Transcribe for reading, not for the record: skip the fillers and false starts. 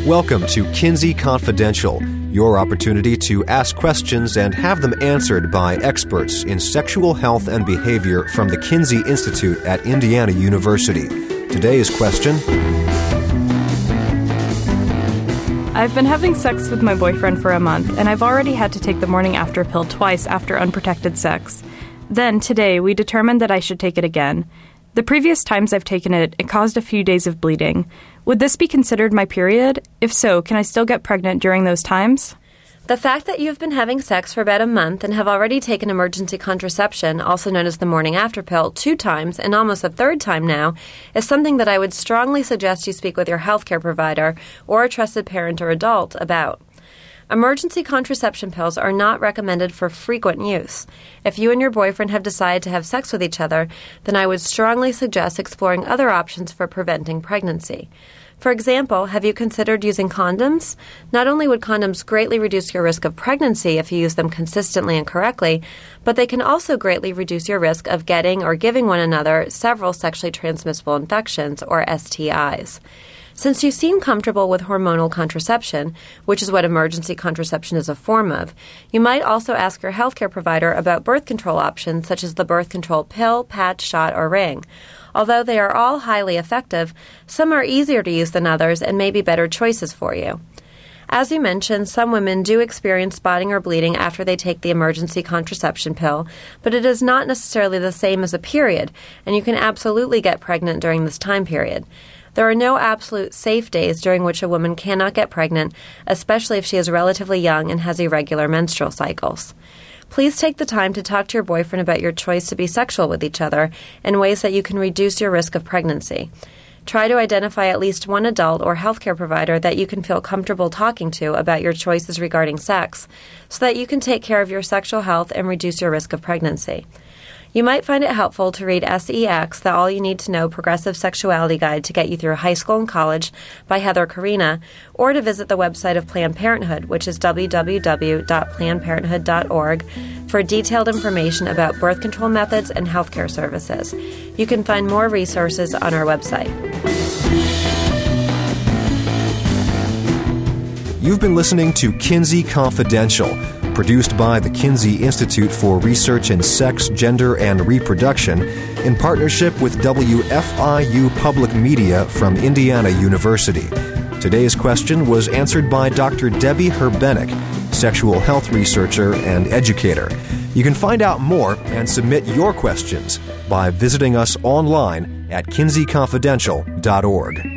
Welcome to Kinsey Confidential, your opportunity to ask questions and have them answered by experts in sexual health and behavior from the Kinsey Institute at Indiana University. Today's question: I've been having sex with my boyfriend for a month, and I've already had to take the morning after pill twice after unprotected sex. Then, today, we determined that I should take it again. The previous times I've taken it caused a few days of bleeding. Would this be considered my period? If so, can I still get pregnant during those times? The fact that you've been having sex for about a month and have already taken emergency contraception, also known as the morning after pill, 2 times and almost a 3rd time now, is something that I would strongly suggest you speak with your healthcare provider or a trusted parent or adult about. Emergency contraception pills are not recommended for frequent use. If you and your boyfriend have decided to have sex with each other, then I would strongly suggest exploring other options for preventing pregnancy. For example, have you considered using condoms? Not only would condoms greatly reduce your risk of pregnancy if you use them consistently and correctly, but they can also greatly reduce your risk of getting or giving one another several sexually transmissible infections, or STIs. Since you seem comfortable with hormonal contraception, which is what emergency contraception is a form of, you might also ask your healthcare provider about birth control options such as the birth control pill, patch, shot, or ring. Although they are all highly effective, some are easier to use than others and may be better choices for you. As you mentioned, some women do experience spotting or bleeding after they take the emergency contraception pill, but it is not necessarily the same as a period, and you can absolutely get pregnant during this time period. There are no absolute safe days during which a woman cannot get pregnant, especially if she is relatively young and has irregular menstrual cycles. Please take the time to talk to your boyfriend about your choice to be sexual with each other in ways that you can reduce your risk of pregnancy. Try to identify at least one adult or healthcare provider that you can feel comfortable talking to about your choices regarding sex so that you can take care of your sexual health and reduce your risk of pregnancy. You might find it helpful to read SEX, the All You Need to Know Progressive Sexuality Guide to Get You Through High School and College by Heather Carina, or to visit the website of Planned Parenthood, which is www.plannedparenthood.org, for detailed information about birth control methods and healthcare services. You can find more resources on our website. You've been listening to Kinsey Confidential, produced by the Kinsey Institute for Research in Sex, Gender, and Reproduction in partnership with WFIU Public Media from Indiana University. Today's question was answered by Dr. Debbie Herbenek, sexual health researcher and educator. You can find out more and submit your questions by visiting us online at kinseyconfidential.org.